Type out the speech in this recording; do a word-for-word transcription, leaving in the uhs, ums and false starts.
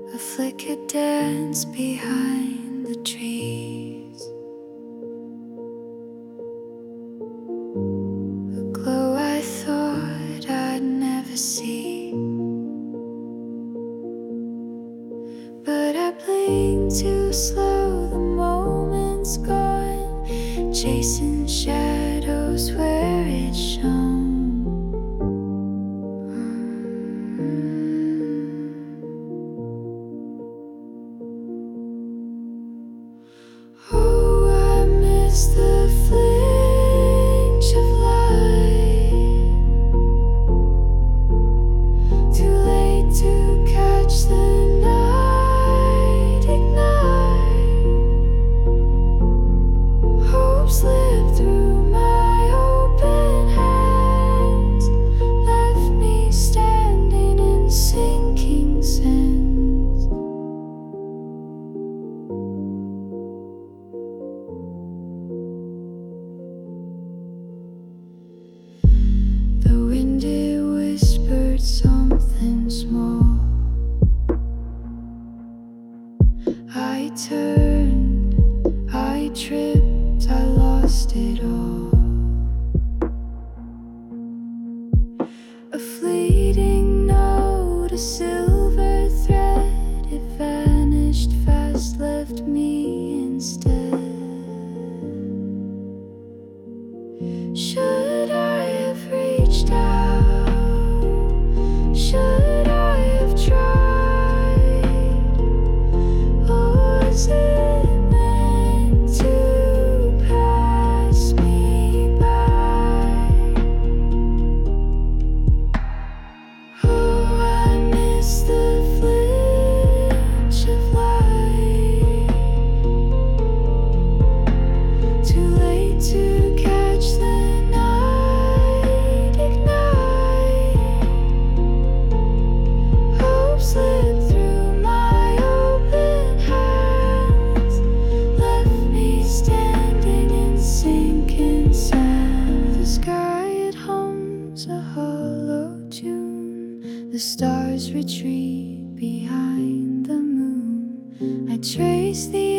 A flicker dance behind the trees, a glow I thought I'd never see. But I blinked too slow, the moment's gone, chasing shadows where it shone. Oh, I miss the flinch of light. Too late to catch the night ignite. Hope slipped through my open hands, left me standing in sinking sands. The wind, it whispered something small. I turned, I tripped, I lost it all. A fleeting note, a silver thread, it vanished fast, left me instead. Should I have reached out? Should I have tried? Or was it meant to pass me by? Oh, I miss the flinch of light. Too late to catch the night ignite. Hope slipped through my open hands, left me standing in sinking sand. The sky, it hums a hollow tune, the stars retreat behind the moon. I trace the